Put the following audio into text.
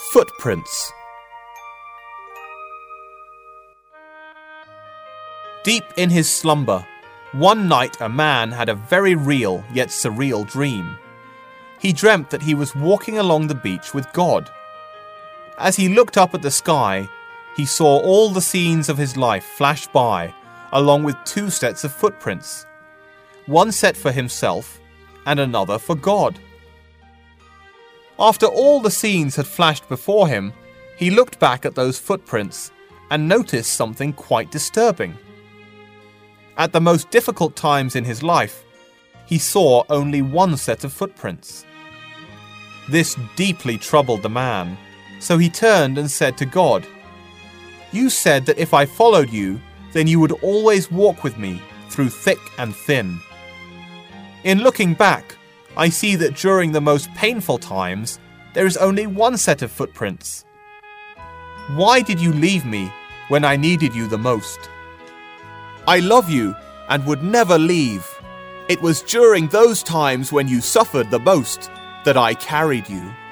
Footprints. Deep in his slumber, one night a man had a very real yet surreal dream. He dreamt that he was walking along the beach with God. As he looked up at the sky, he saw all the scenes of his life flash by, along with two sets of footprints, one set for himself and another for God. After all the scenes had flashed before him, he looked back at those footprints and noticed something quite disturbing. At the most difficult times in his life, he saw only one set of footprints. This deeply troubled the man, so he turned and said to God, "You said that if I followed you, then you would always walk with me through thick and thin. In looking back, I see that during the most painful times, there is only one set of footprints. Why did you leave me when I needed you the most? I love you and would never leave. It was during those times when you suffered the most that I carried you."